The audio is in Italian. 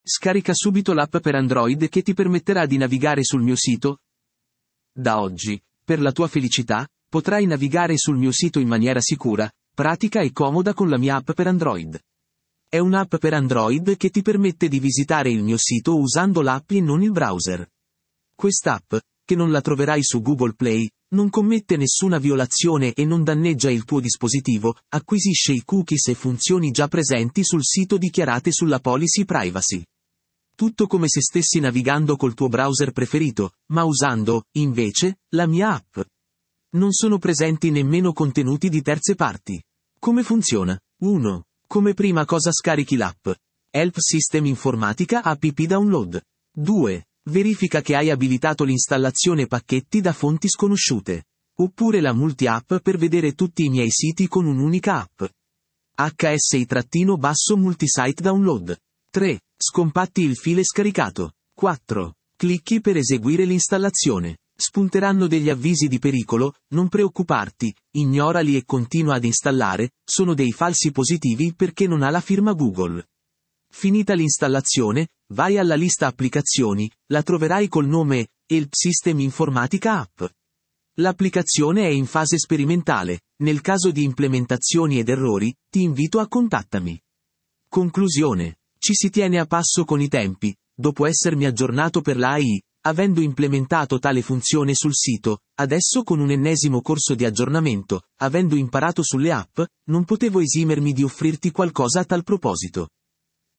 Scarica subito l'app per Android che ti permetterà di navigare sul mio sito. Da oggi, per la tua felicità, potrai navigare sul mio sito in maniera sicura, pratica e comoda con la mia app per Android. È un'app per Android che ti permette di visitare il mio sito usando l'app e non il browser. Quest'app, che non la troverai su Google Play, non commette nessuna violazione e non danneggia il tuo dispositivo, acquisisce i cookies e funzioni già presenti sul sito dichiarate sulla policy privacy. Tutto come se stessi navigando col tuo browser preferito, ma usando, invece, la mia app. Non sono presenti nemmeno contenuti di terze parti. Come funziona? 1. Come prima cosa scarichi l'app. Help System Informatica App Download. 2. Verifica che hai abilitato l'installazione pacchetti da fonti sconosciute. Oppure la multi-app per vedere tutti i miei siti con un'unica app. HSI-multisite download. 3. Scompatti il file scaricato. 4. Clicchi per eseguire l'installazione. Spunteranno degli avvisi di pericolo, non preoccuparti, ignorali e continua ad installare, sono dei falsi positivi perché non ha la firma Google. Finita l'installazione, vai alla lista applicazioni, la troverai col nome Help System Informatica App. L'applicazione è in fase sperimentale, nel caso di implementazioni ed errori, ti invito a contattami. Conclusione. Ci si tiene a passo con i tempi, dopo essermi aggiornato per la AI, avendo implementato tale funzione sul sito, adesso con un ennesimo corso di aggiornamento, avendo imparato sulle app, non potevo esimermi di offrirti qualcosa a tal proposito.